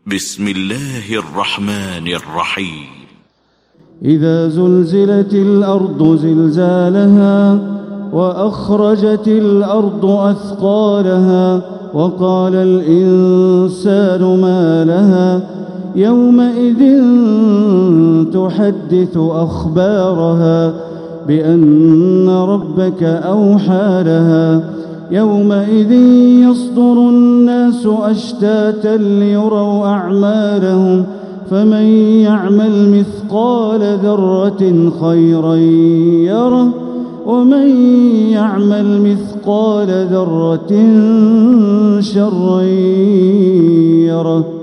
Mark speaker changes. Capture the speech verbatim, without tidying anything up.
Speaker 1: بسم الله الرحمن الرحيم.
Speaker 2: إذا زلزلت الأرض زلزالها وأخرجت الأرض أثقالها وقال الإنسان ما لها يومئذ تحدث أخبارها بأن ربك أوحى لها يومئذ يصدر الناس أشتاتا ليروا أعمالهم فمن يعمل مثقال ذرة خيرا يره ومن يعمل مثقال ذرة شرا يره.